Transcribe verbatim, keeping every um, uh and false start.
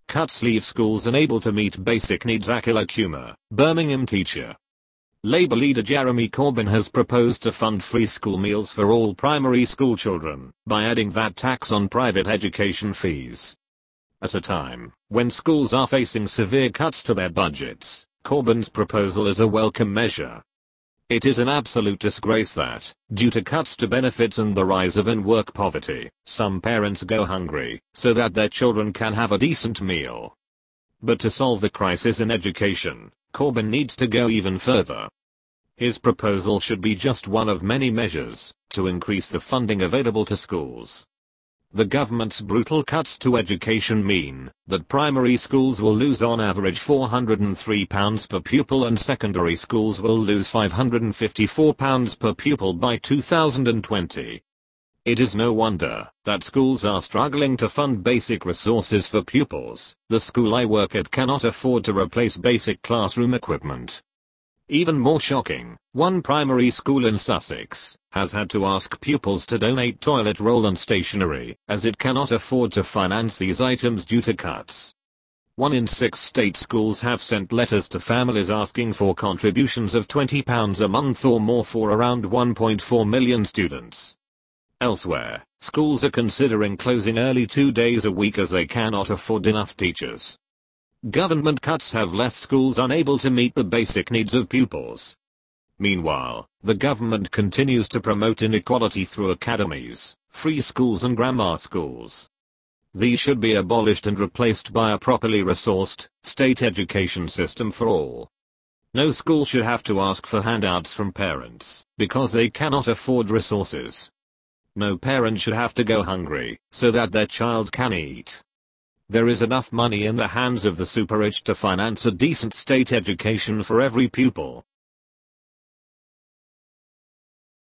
Cuts leave schools unable to meet basic needs. Akila Kuma, Birmingham teacher. Labour leader Jeremy Corbyn has proposed to fund free school meals for all primary school children by adding that tax on private education fees. At a time when schools are facing severe cuts to their budgets, Corbyn's proposal is a welcome measure. It is an absolute disgrace that, due to cuts to benefits and the rise of in-work poverty, some parents go hungry so that their children can have a decent meal. But to solve the crisis in education, Corbyn needs to go even further. His proposal should be just one of many measures to increase the funding available to schools. The government's brutal cuts to education mean that primary schools will lose on average four hundred three pounds per pupil and secondary schools will lose five hundred fifty-four pounds per pupil by two thousand twenty. It is no wonder that schools are struggling to fund basic resources for pupils. The school I work at cannot afford to replace basic classroom equipment. Even more shocking, one primary school in Sussex has had to ask pupils to donate toilet roll and stationery, as it cannot afford to finance these items due to cuts. One in six state schools have sent letters to families asking for contributions of twenty pounds a month or more for around one point four million students. Elsewhere, schools are considering closing early two days a week as they cannot afford enough teachers. Government cuts have left schools unable to meet the basic needs of pupils. Meanwhile, the government continues to promote inequality through academies, free schools and grammar schools. These should be abolished and replaced by a properly resourced, state education system for all. No school should have to ask for handouts from parents because they cannot afford resources. No parent should have to go hungry so that their child can eat. There is enough money in the hands of the super rich to finance a decent state education for every pupil.